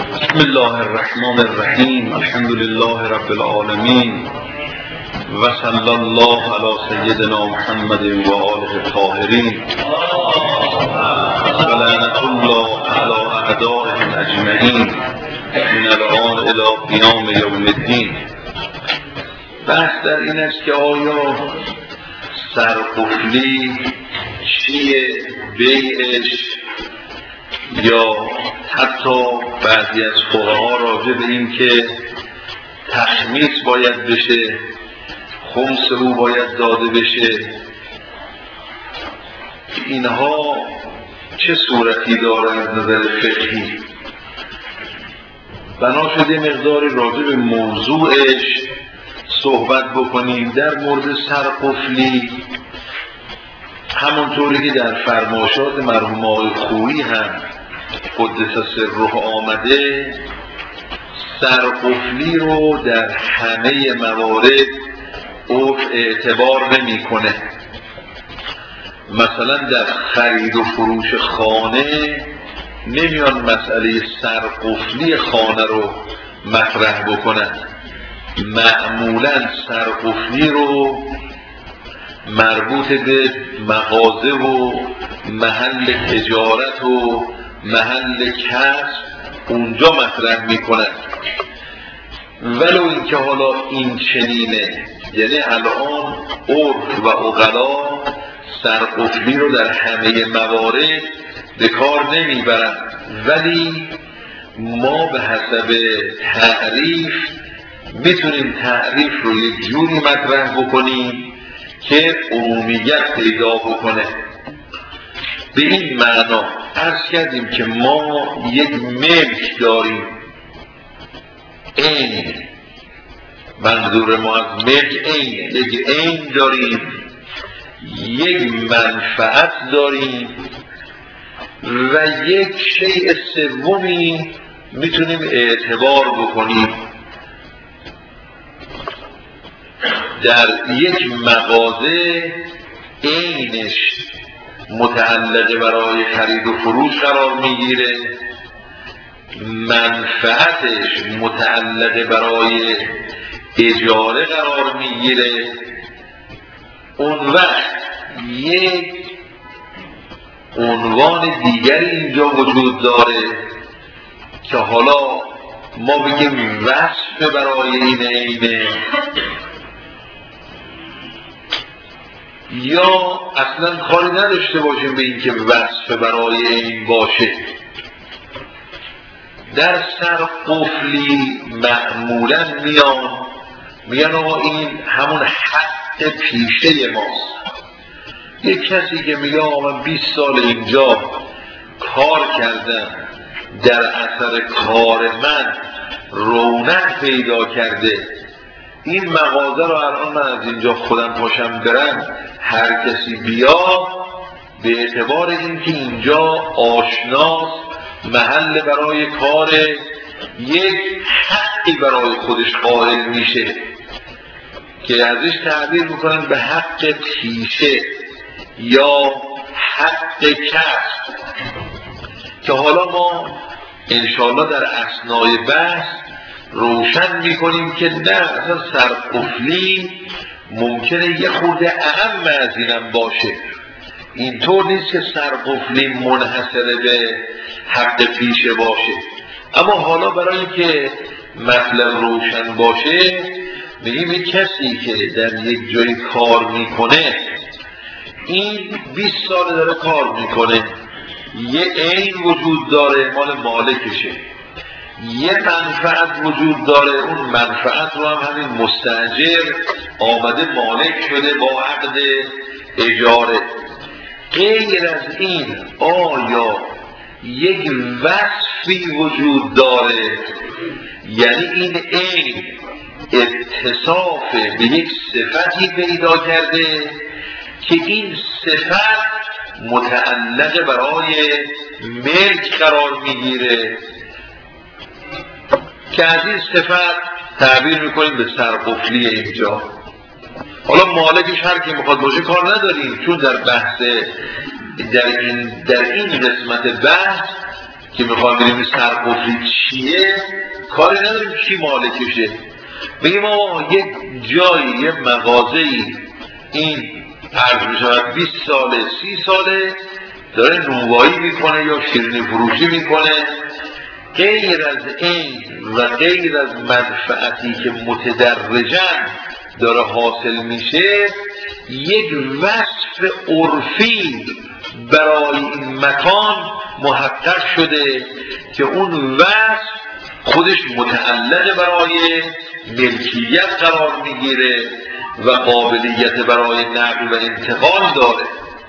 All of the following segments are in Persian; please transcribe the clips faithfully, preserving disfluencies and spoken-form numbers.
بسم الله الرحمن الرحیم. الحمد لله رب العالمین و صلی الله علی سیدنا محمد و آله الطاهرین و لعنة الله علی اعدائهم اجمعین من الآن الی قیام یوم الدین. بحث در این است که آیا سرقفلی چیه، بیعش، یا حتی بعضی از فقها راجع به این که تخمیس باید بشه، خمس او باید داده بشه، اینها چه صورتی داره از نظر فقهی. بنا شده مقداری راجع به موضوعش صحبت بکنیم. در مورد سرقفلی همونطوری که در فرمایشات مرحوم آقای خویی هم قدس سره آمده، سرقفلی رو در همه موارد عرف اعتبار نمی کنه. مثلا در خرید و فروش خانه نمیان مسئله سرقفلی خانه رو مطرح بکنن. معمولا سرقفلی رو مربوط به مغازه و محل تجارت و محل کسب اونجا مطرح میکنن. ولو اینکه حالا این چنینه، یعنی الان عرف و عقلا سرقفلی رو در همه موارد به کار نمیبرن، ولی ما به حسب تعریف میتونیم تعریف رو یک جوری مطرح بکنیم که عمومیت پیدا بکنه. به این معنا عرض کردیم که ما یک ملک داریم، عین، منظور ما از ملک عین، یک عین داریم، یک منفعت داریم و یک شیء سومی میتونیم اعتبار بکنیم. در یک مغازه عینش متعلق برای خرید و فروش قرار میگیره، منفعتش متعلق برای اجاره قرار میگیره. اون وقت یک عنوان دیگری اینجا وجود داره که حالا ما بگیم وصف برای این عینه، یا اصلا کاری نداشته باشیم به این که وصف برای این باشه. در سرقفلی معمولا میان میان آقا این همون حق پیشه ماست. یک کسی که میگه آقا من بیست سال اینجا کار کردم، در اثر کار من رونق پیدا کرده، این مغازه رو الان من از اینجا خودم پاشم برم، هر کسی بیا به اعتبار اینکه اینجا آشناس، محل برای کار، یک حقی برای خودش قائل میشه که ازش تعبیر میکنن به حق پیشه یا حق کسب، که حالا ما انشاءالله در اثنای بحث روشن میکنیم که نه، اصلا سرقفلی ممکنه یه خورده اهم از اینم باشه. اینطور نیست که سرقفلی منحصر به حق پیشه باشه. اما حالا برای که مطلب روشن باشه میگیم یک کسی که در یک جای کار میکنه، این بیست سال داره کار میکنه، یه عین وجود داره مال مالکشه، یه منفعت وجود داره، اون منفعت رو هم همین مستاجر آمده مالک شده با عقد اجاره. غیر از این آیا یک وصفی وجود داره؟ یعنی این عین اتصاف به یک صفتی پیدا کرده که این صفت متعلق برای ملک قرار میگیره، که از این صفت تعبیر میکنیم به سرقفلی اینجا. حالا مالکش هر کی میخواد باشه کار نداریم، چون در بحث در این در این قسمت بحث که میخوام بریم سرقفلی چیه، کاری نداریم کی مالکشه. بگیم آقا یک جایی یه مغازه‌ای این عرض میشود بیست ساله سی ساله داره نونوایی میکنه یا شیرینی فروشی میکنه، غیر از این و غیر از منفعتی که متدرجاً داره حاصل میشه، یک وصف عرفی برای این مکان محقق شده که اون وصف خودش متعلق برای ملکیت قرار میگیره و قابلیت برای نقل و انتقال داره.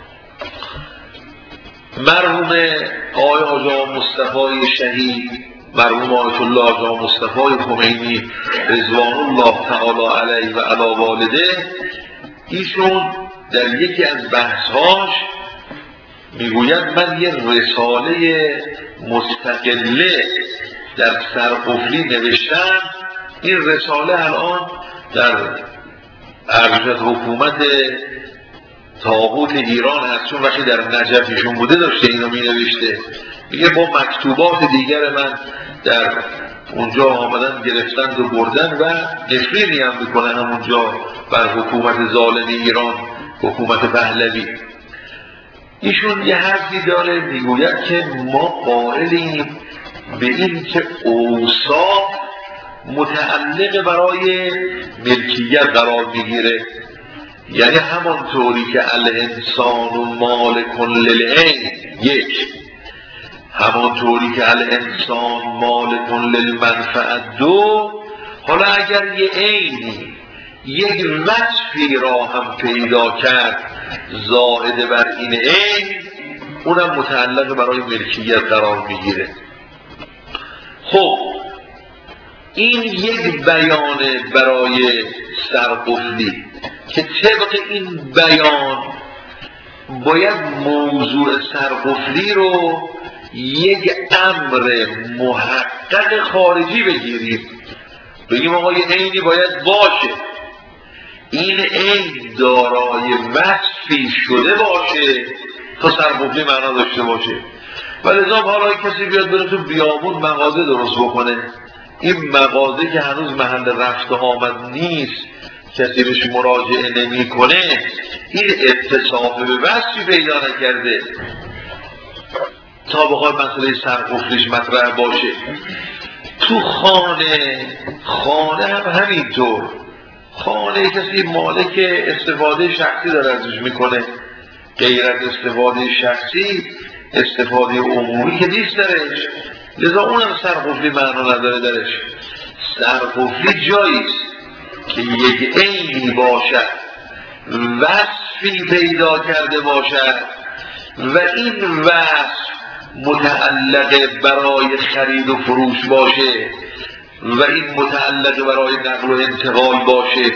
مرحوم آقای حاج آقا مصطفی شهید، مرحوم آیت الله حاج آقا مصطفی خمینی رضوان الله تعالی علیه و علی والده، ایشون در یکی از بحث‌هاش میگوید من یه رساله مستقله در سرقفلی نوشتم. این رساله الان در ارشد حکومت طاغوت ایران هست، چون وقتی در نجف ایشون بوده داشته اینو می نوشته. میگه با مکتوبات دیگر من در اونجا آمدن گرفتند و بردن و نفرینی هم میکنن اونجا بر حکومت ظالم ایران، حکومت پهلوی. ایشون یه حرفی داره میگوید که ما قائلیم به این که اوصاف متعلق برای ملکیت قرار میگیره، یعنی همانطوری که الانسان مالک للعین، یک، همانطوری که الانسان مالک للمنفعت، دو، حالا اگر یه عینی یک وصفی را هم پیدا کرد زائد بر این عین، اونم متعلق برای ملکیت قرار میگیره. خب این یک بیانه برای سرقفلی که طبق این بیان باید موضوع سرقفلی رو یک امر محقق خارجی بگیریم، بگیم آقا یه عینی باید باشه، این عین دارای وصفی شده باشه تا سرقفلی معنا داشته باشه. ولی حالا کسی بیاد بره تو بیابون مغازه درست بکنه، این مغازه که هنوز محل رفت و آمد نیست، کسی بهش مراجعه نمی کنه، این اتصاف به وصفی پیدا نکرده تا بخواد مسئله سرقفلیش مطرح باشه. تو خانه خانه هم همینطور، خانه کسی مالک استفاده شخصی داره ازش میکنه، غیر از استفاده شخصی استفاده عمومی که نیست درش، لذا اونم سرقفلی معنا نداره درش. سرقفلی جاییست که یک عینی باشد، وصفی پیدا کرده باشد و این وصف متعلق برای خرید و فروش باشه و این متعلق برای نقل و انتقال باشه.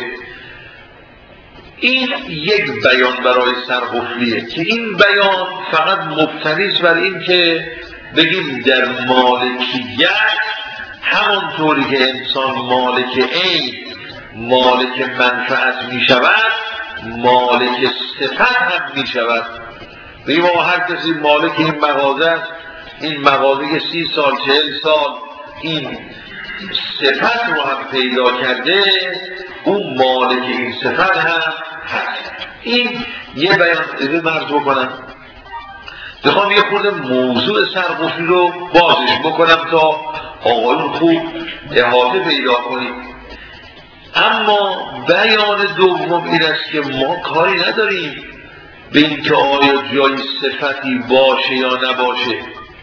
این یک بیان برای سرقفلیه که این بیان فقط مبتنی است بر این که بگیم در مالکیت همانطوری که انسان مالک عین مالک منفعت می شود، مالک صفت هم می شود. بگیم آقا هر کسی مالک این مغازه است، این مغازه سی سال چهل سال این صفت رو هم پیدا کرده، اون مالک این صفت هم هست. این یه بیان ازه مرز بکنم. بخوام یه خورده موضوع سرقفلی رو بازش بکنم تا آقایون خوب احاطه پیدا کنیم. اما بیان دوم این است که ما کاری نداریم به این که آیا جای صفتی باشه یا نباشه.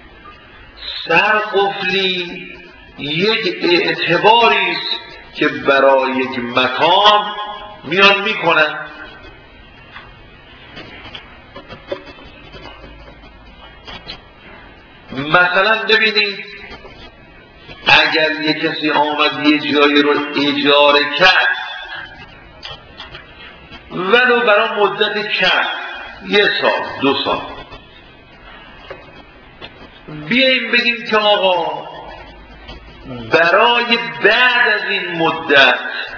سرقفلی یک اعتباری است که برای یک مکان میان میکنن. مثلا ببینید اگر یک کسی آمد یه جایی رو اجاره کرد ولو برای مدت کم، یه سال دو سال، بیاییم بگیم که آقا برای بعد از این مدت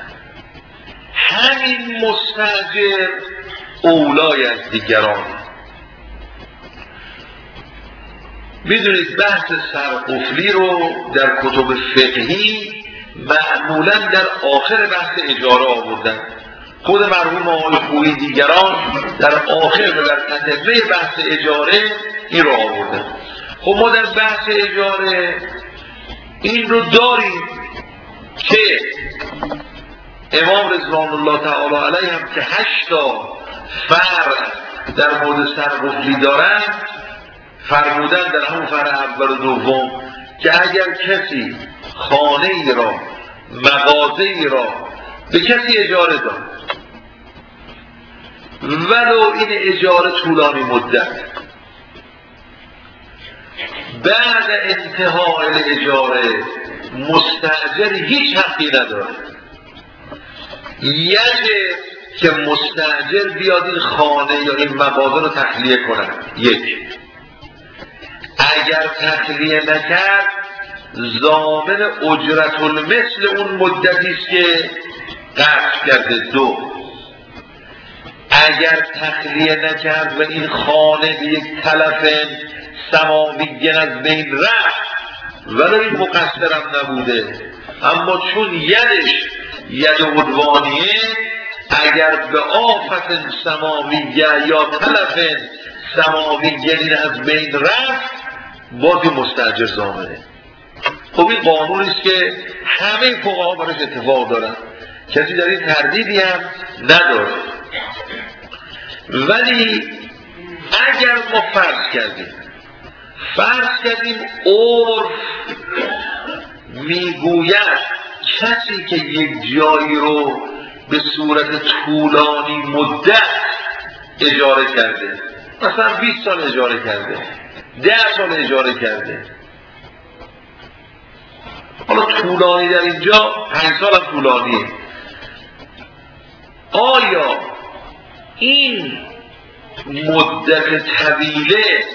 همین مستاجر اولای از دیگران، میدونید بحث سرقفلی رو در کتب فقهی معمولا در آخر بحث اجاره آوردن. خود مرحوم آقای خویی دیگران در آخر و در تتمه بحث اجاره این رو آوردن. خب ما در بحث اجاره این رو داریم که امام رضوان الله تعالی علیه هم که هشتا فرع در مورد سرقفلی دارن، فرمودن در همون فرع اول و دوم که اگر کسی خانه ای را، مغازه ای را به کسی اجاره داد ولو این اجاره طولانی مدت، بعد انتهای اجاره مستاجر هیچ حقی نداره، یجب که مستاجر بیاد این خانه یا این مغازه رو تخلیه کنه. یک، اگر تخلیه نکرد ضامن اجرت المثل اون مدتی است که قطع کرده. دو، اگر تخلیه نکرد و این خانه به یک تلف سماوی از بین رفت ولی این مقصرم نبوده، اما چون یدش ید عدوانیه، اگر به آفت سماویه یا تلف سماویه از بین رفت بازی مستاجر ضامنه. خب این قانونی است که همه فقها براش اتفاق دارن، کسی در این تردیدی هم نداره. ولی اگر ما فرض کردیم فرض کردیم عرف میگوید کسی که یک جایی رو به صورت طولانی مدت اجاره کرده، مثلا بیست سال اجاره کرده، ده سال اجاره کرده، حالا طولانی در اینجا پنج سال هم طولانیه، آیا این مدت طویله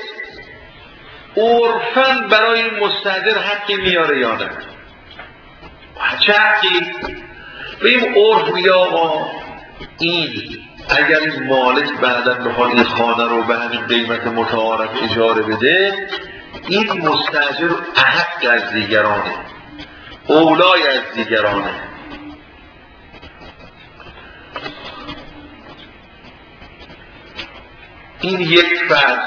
عرفاً برای این مستاجر حقی میاره یا نه؟ چه حقی؟ به این عرف میگه آقا این اگر این مالک بعداً بخواد این خانه رو به همین قیمت متعارف اجاره بده، این مستاجر احق از دیگرانه، اولای از دیگرانه. این یک فرض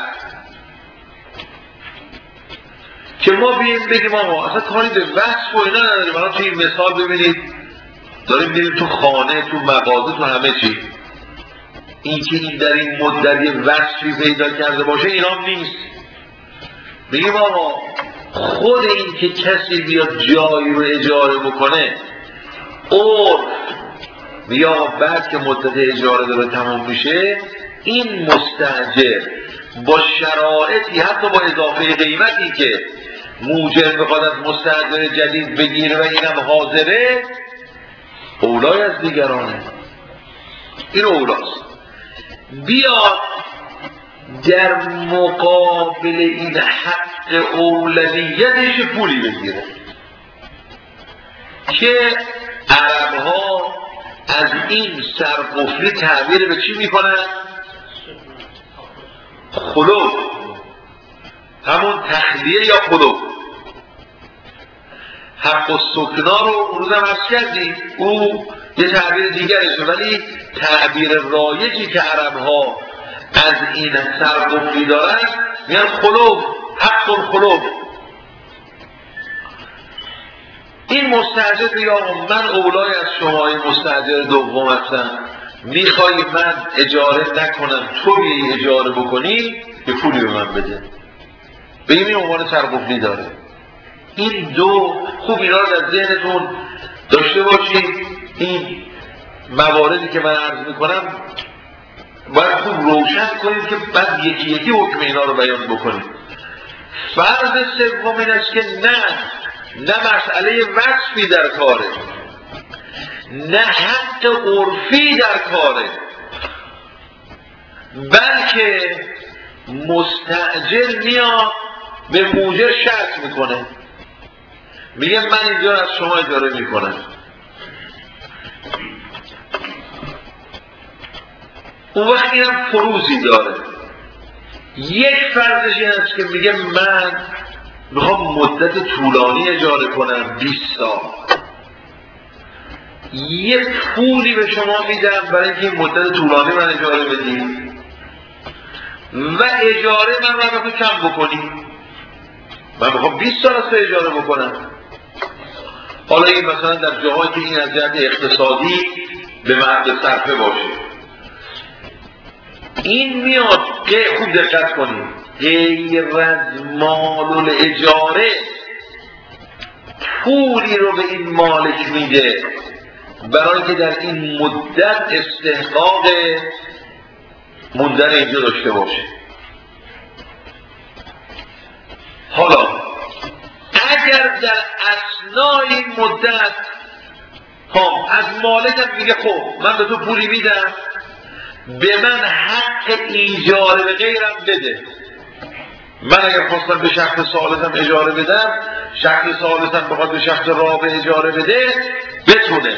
که ما بیم بگیم آقا اصلا کاری به وصف و اینا نداریم. الان توی این مثال ببینید داریم میریم تو خانه، تو مغازه، تو همه چی، این که این در این مدت یه وصفی پیدا کرده باشه اینا نیست. بگیم آقا خود این که کسی بیاد جایی رو اجاره بکنه، عرف بیا بعد که مدت اجاره داره تمام میشه این مستاجر با شرایطی حتی با اضافه قیمتی که موجب بخواد از مستاجر جدید بگیره و اینم حاضره، اولای از دیگرانه. این اولاست. بیاد در مقابل این حق اولویتش پولی بگیره که عرب ها از این سرقفلی تعبیر به چی میکنن؟ خلو، همون تخلیه یا خلو. حق السکنا رو اون روز هم عرض کردیم، او یه تعبیر دیگرشه، ولی تعبیر رایجی که عرب ها از این سرقفلی دارن میگن خلو، حق الخلو. این مستاجر یا من اولای از شما این مستاجر دوم هستم، میخوای من اجاره نکنم تو بیایی اجاره بکنی یه پولی به من بده، به این عنوان سرقفلی داره. این دو خوب اینا رو در ذهنتون داشته باشید. این مواردی که من عرض میکنم باید خوب روشن کنید که بعد یکی یکی حکم اینا رو بیان بکنید. فرض سوم این است که نه نه مسئله وصفی در کاره، نه حق عرفی در کاره، بلکه مستاجر میاد به موجر شرط میکنه، میگه من اینجا از شما اجاره میکنم. اون وقت اینم فروزی داره. یک فرضش این است که میگه من میخوام مدت طولانی اجاره کنم، بیست سال، یک پولی به شما میدم برای اینکه این مدت طولانی من اجاره بدیم و اجاره من رو هم کم بکنی. من میخوام بیست سال از تو اجاره بکنم. حالا این مثلا در جاهایی که این از جهت اقتصادی به مرد صرفه باشه، این میاد که خوب دقت کنید، غیر از مال اجاره پولی رو به این مالک میده برای که در این مدت استحقاق موندن اینجا داشته باشه. حالا اگر در اثنای این مدت ها از مالکم میگه خب من به تو پولی میدم، به من حق ایجاره به غیرم بده، من اگر خواستم به شخص ثالثم اجاره بدم، شخص ثالثم بخواد به شخص رابع اجاره بده بتونه.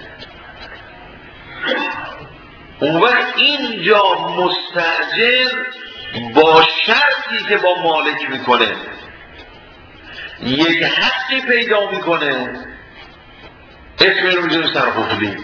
اون وقت اینجا مستاجر با شرطی که با مالک میکنه یک حقی پیدا میکنه، اسم این رو میذاره سرقفلی.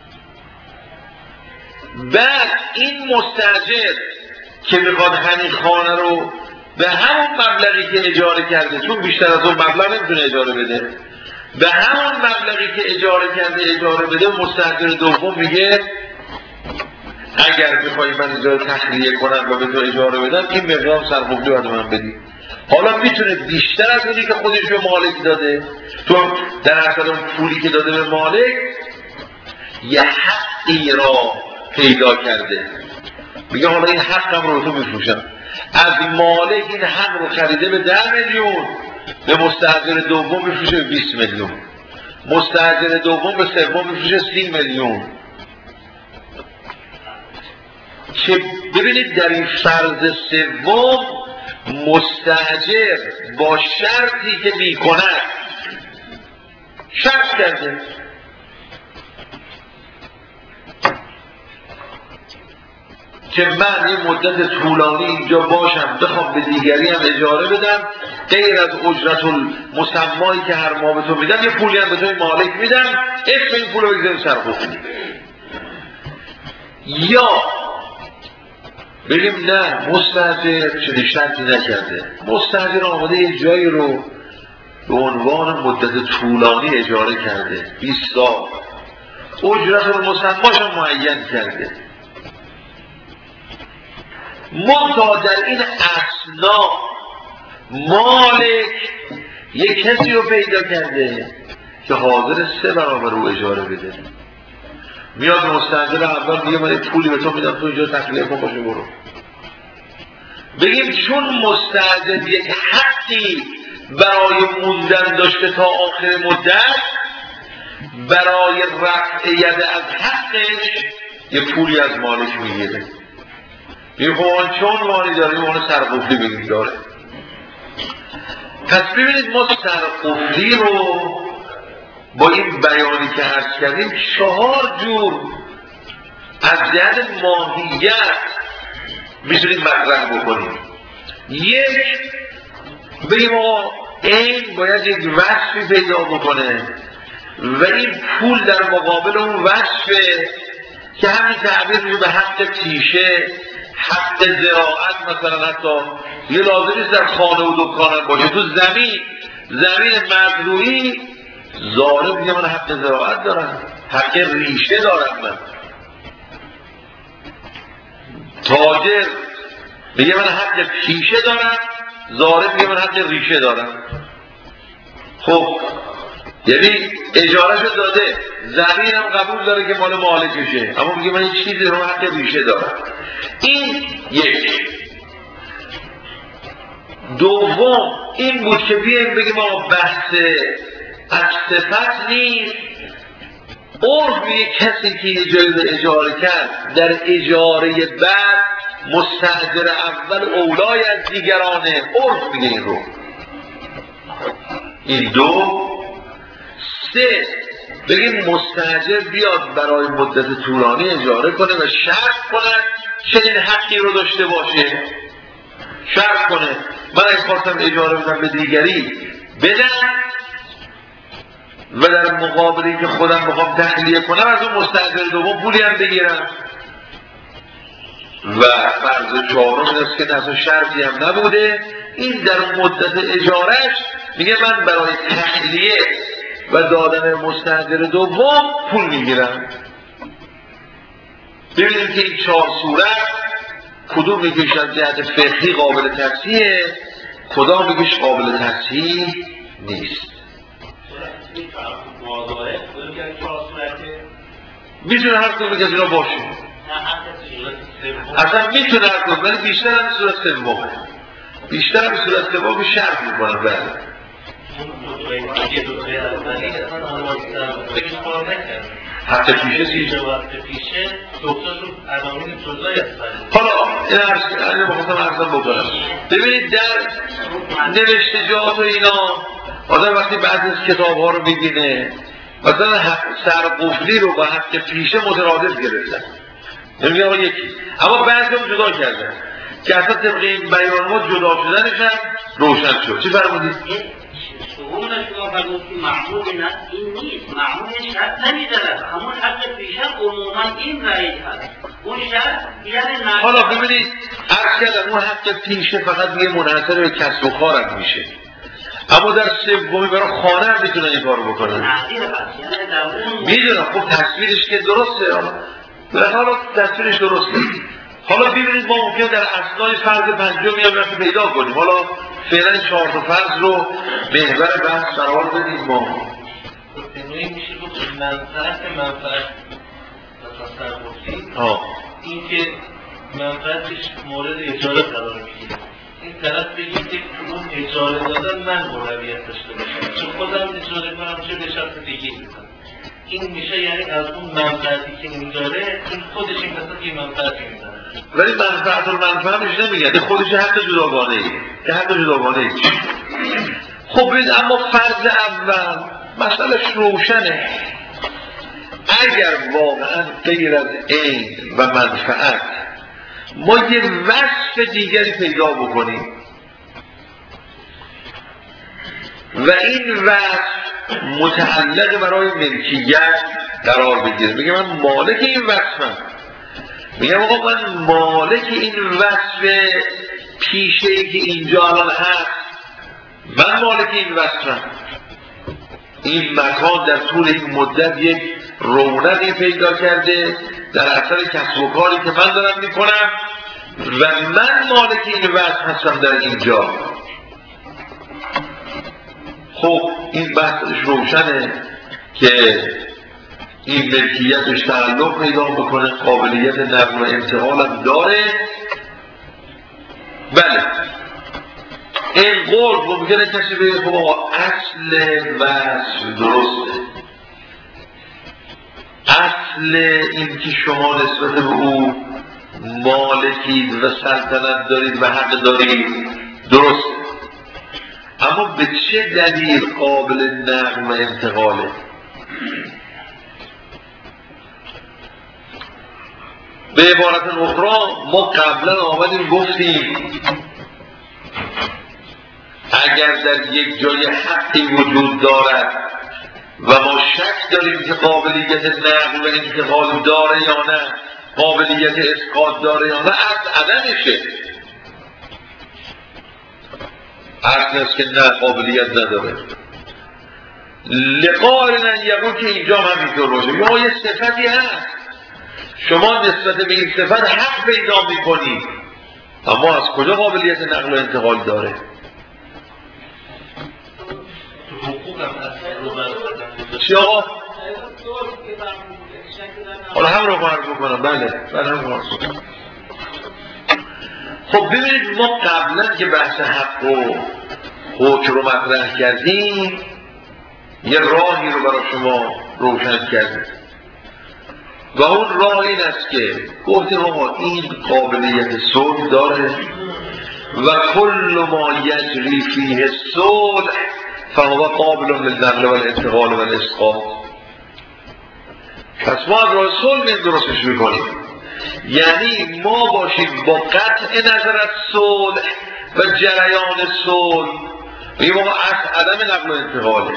بعد این مستاجر که میخواد همین خانه رو به همون مبلغی که اجاره کرده، چون بیشتر از اون مبلغ نمیتونه اجاره بده، به همون مبلغی که اجاره کرده اجاره بده، مستاجر دوم میگه اگر بخوای من اجاره تخلیه کنم و به تو اجاره بدم این مقدار سرقفلی باید من بدی. حالا میتونه بیشتر از اونی که خودش به مالک داده، چون در اصل اون پولی که داده به مالک یه حقی را پیدا کرده، میگه حالا این حقم رو تو میفروشم. از مالک این حق رو خریده به ده میلیون، به مستاجر دوم میفروشه به بیست میلیون، مستاجر دوم به سوم میفروشه سی میلیون. که ببینید در این فرض سوم مستاجر با شرطی که میکنه شرط کرده که من این مدت طولانی اینجا باشم، بخوام به دیگری هم اجاره بدم، غیر از اجرت المسمایی که هر ماه به تو میدم یه پولی هم به توی مالک میدم، اسم این پول رو بگذاریم سرقفلی. یا بگیم نه، مستاجر چنین شرطی نکرده، مستاجر آمده یه جایی رو به عنوان مدت طولانی اجاره کرده، بیست سال، اجرت المسماش هم معین کرده، منتها در این اثنا مالک یک کسی رو پیدا کرده که حاضر سه برابر رو اجاره بده. میاد مستاجر اول میگه من پولی به تو میدم، تو اینجا تخلیه کن باشه برو. بگیم چون مستاجر یک حقی برای موندن داشته تا آخر مدت، برای رفع ید از حقش یه پولی از مالک میگیره. این خوان چون مانی داره اون سرقفلی بگیم داره. پس ببینید ما سرقفلی رو با این بیانی که عرض کردیم چهار جور از جهت ماهیت میتونیم مطرح بکنیم. یک، بگیم آقا این باید یک وصفی پیدا بکنه و این پول در مقابل اون وصفه که همین تعبیر میشه به حق پیشه، حق زراعت مثلا، حتی یه لازمیست در خانه و دکانم باشه، تو زمین زمین مزروعی زاره میگه من حق زراعت دارم، حق ریشه دارم، من تاجر میگه من حق پیشه دارم، زاره میگه من حق ریشه دارم. خب یعنی اجارهشو داده، زمینم قبول داره که مال مالکشه، اما میگه من این چیزی رو حق ریشه دارم. این یک. دوم این بود که بیایم بگیم ما بحث از صفت نیست، عرف یک کسی که یه جایی رو اجاره کرد در اجاره بعد مستاجر اول اولای از دیگرانه، عرف میگه این رو. این دو. سه بگیم مستاجر بیاد برای مدت طولانی اجاره کنه و شرط کنه چنین حقی رو داشته باشه. شرط کنه من اگه خواستم اجاره بدم به دیگری بدم و در مقابلی که خودم بخوام تخلیه کنم از اون مستأجر دوم پولی هم بگیرم. و فرض چهارم این است که اصلا شرطی هم نبوده، این در مدت اجارش میگه من برای تخلیه و دادن مستأجر دوم پول میگیرم. ببینیم که این چهار صورت کدوم میگیش از جهت فقهی قابل تصحیحه، کدام میگیش قابل تصحیح نیست. میتونه هر کدوم که از اینا باشه، اصلا میتونه هر کدوم، ولی بیشتر هم صورت سومه، بیشتر هم صورت سومه شرط میکنه. بله حتی پیشه سیجه حالا این عرض این بخواستم عرضم بکنم. ببینید در نوشته جات و اینا آدم وقتی بعضی از کتاب ها رو میبینه مثلا سرقفلی رو با حق پیشه مترادف گرفتن، نمیگه آقا یکی، اما بعضی هم جدا کردن که اصلا طبق این بیان ما جدا شدنش هم روشن شد. چی فرمودید؟ شغول شما فرمودید معمول این نیست، معمول شرط نمیدارد، همون حق پیشه عموما این رایج هست، اون شرط یعنی نرد. حالا ببینید عرض کردم اون حق پیشه فقط یه منحصر به کسب و کارم میشه، اما در سومی برای خانه هم میتونن این کارو بکنن. میدونم خب تصویرش که درسته، حالا تصویرش درسته. حالا ببینید ما ممکنه در اصلای فرض پنجمی هم رفت پیدا کنیم. حالا فعلا چهار تا فرض رو محور بحث قرار بدیم. ما این میشه گفت منفعت منفعت تصور گفتیم این که منفعتش مورد اجاره قرار میگیره، این طرف بگید که اون اجاره دادن من مولویت داشته باشم چون خودم اجاره کنم چه به شرط دیگه میکنم، این میشه یعنی از اون منفعتی که این داره این خودش این مثلا که منفعتی میداره، ولی منفعت المنفعتش نمیگه، خودش حق جداگانه ای که حق جداگانه ای. خب ببین اما فرض اول مسئلهش روشنه، اگر واقعا غیر از عین و منفعت ما یه وصف دیگری پیدا بکنیم و این وصف متعلق برای ملکیت قرار بگیره، میگه من مالک این وصفم، میگم آقا من مالک این وصف پیشه‌ای که اینجا الان هست، من مالک این وصفم، این مکان در طول این مدت یک رونقی پیدا کرده در اثر کسب و کاری که من دارم میکنم و من مالک این وصف هستم در اینجا. خب این بحثش روشنه که این ملکیتش تعلق پیدا بکنه، قابلیت نقل و انتقال هم داره. بله این قول ممکنه کسی بگه خب آقا اصل وصف درسته، اصل این که شما نسبت به او مالکید و سلطنت دارید و حق دارید درسته، اما به چه دلیل قابل نقل و انتقاله؟ به عبارت اخرى ما قبلا آمدیم گفتیم اگر در یک جای حقی وجود دارد و ما شک داریم که قابلیت نقل و انتقال داره یا نه، قابلیت اسقاط داره یا نه، از عدمشه. اصل است که نه قابلیت نداره. لقارن یقول که اینجا هم اینطور باشه، یا یه صفتی هست شما نسبت به این صفت حق پیدا میکنید، اما از کجا قابلیت نقل و انتقال داره؟ چی آقا؟ حالا هم رو فرض بکنم. بله بله هم رو فرض بکنم. خب ببینید ما قبلا که بحث حق و حکم رو مطرح کردیم یه راهی رو برای شما روشن کردیم و اون راه این است که گفتیم آقا این قابلیت صلح داره و کل ما یجری فیه صلح فهو قابل للنقل و الانتقال و الاسقاط. پس ما از راه صلح این درستش میکنیم، یعنی ما باشیم با قطع نظر از صلح و جریان صلح این موقع از عدم نقل و انتقاله.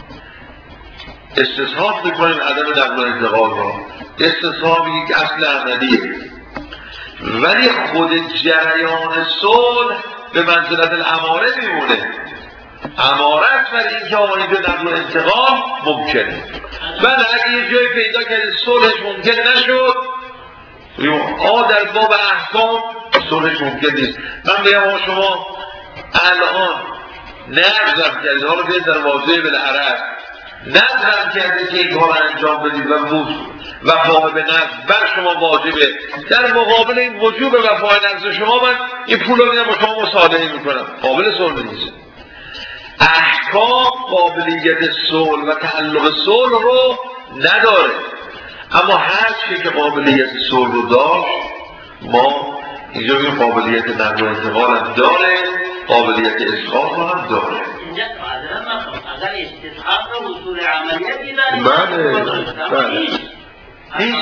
استصحاب میکنیم عدم نقل و انتقال را، استصحاب یک اصل عملیه، ولی خود جریان صلح به منزلت الاماره میمونه. امارت برای اینکه آقا اینجا نقل و انتقال ممکنه. من اگه یه جای پیدا کردید صلحش ممکن نشد، آقا در باب احکام صلحش ممکن نیست. من بگم شما الان نظرم کردید، حالا بیاید در واضحه بالعرب نظرم کردید که این کار انجام بدید و موز وفای به نظر بر شما واجبه، در مقابل این وجوب وفای نظر شما من این پول رو میدم با شما مصالحه میکنم، قابل صلح نیست. احکام قابلیت صلح و تعلق صلح رو نداره، اما هر چی که قابلیت صلح رو داشت ما اینجا این قابلیت نقل و انتقال هم داره، قابلیت اسقاط هم داره. اینجا اگر استصحاب رو اصول عملیتی داره بله بله هیچ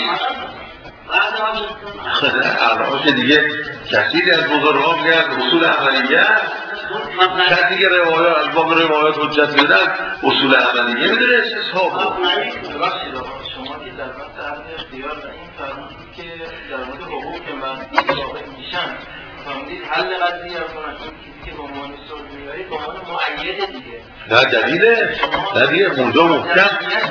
الان که دیگه کثیری از بزرگان میگن اصول عملیه، کسی که روایات از باب روایات حجت بدن اصول عملیه میدونه استصحاب رو. شما که در وقت عرض اختیار و این فرمودید که در مورد حقوق که من واقع میشن فرمودید حل قضیه رو کنن، چون کسی که با عنوان صلح میاری با عنوان معید دیگه نه دلیله نه دیگه موضوع محکم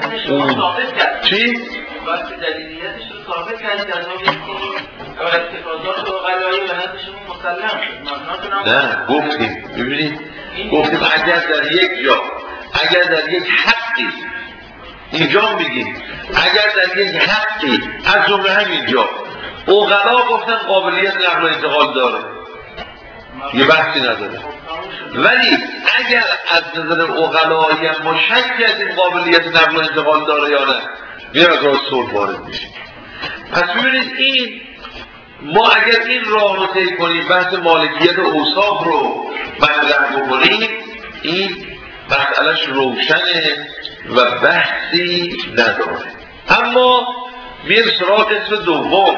چی؟ وقتی دلیلیتش رو ثابت کردید از آن که اتفاقات و غلایی به نظر شما مسلم نه گفتیم ببینید گفتیم اگر در یک جا اگر در یک حقی اینجا میگیم اگر در یک حقی از جمله همینجا عقلا گفتن قابلیت نقل و انتقال داره یه بحثی نداره، ولی اگر از نظر عقلایی هم ما شک کردیم قابلیت نقل و انتقال داره یا نه میرم از راه صلح وارد میشیم. پس ببینید این ما اگر این راه رو طی کنیم بحث مالکیت اوصاف رو مطرح بکنیم این مسئلهش روشنه و بحثی نداره. اما میریم سراغ قسم دوم.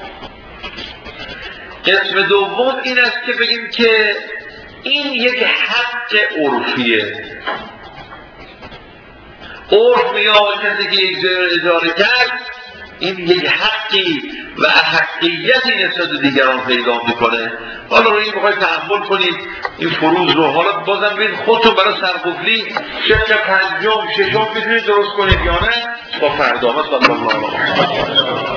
قسم دوم این است که بگیم که این یک حق عرفیه. عرف میاد کسی که یک جای رو اجاره کرد این یک حقی و احقیتی نسبت دیگران پیدا میکنه. حالا رو این بخواید تحمل کنید این فروض رو، حالا بازم ببین خودتون برای سرقفلی شک پنجم ششم میتونید درست کنید یا نه با فردامه صلی الله علیه و